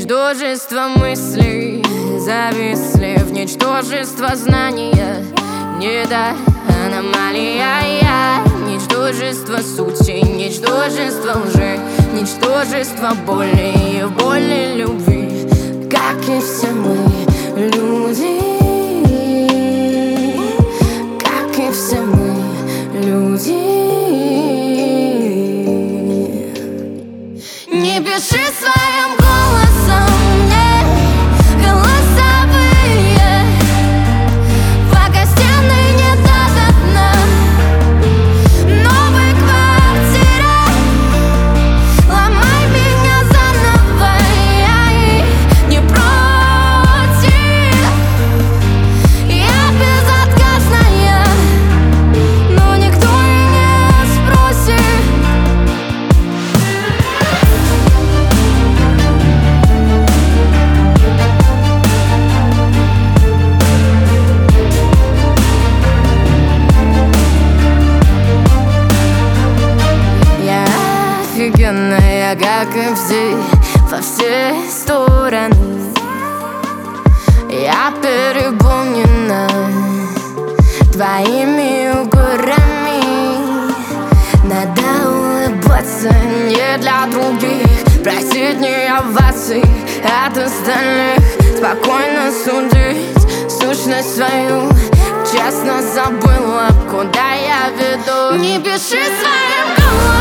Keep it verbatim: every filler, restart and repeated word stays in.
Ничтожество мыслей зависли в ничтожество знания. Не да, аномалия я. Ничтожество сути, ничтожество лжи, ничтожество боли и в боли любви. Как и все мы, люди, как и все мы, люди. Не пиши своим голосом мне голосовые, пока стены не дадут нам новой квартиры. Ломай меня заново, я и не против. Я безотказная, но никто и не спросит. Офигенная, как и все, во все стороны. Я переполнена твоими угорами. Надо улыбаться не для других, просить не оваций от остальных, спокойно судить сущность свою. Честно забыла, куда я веду. Не пиши своим голосом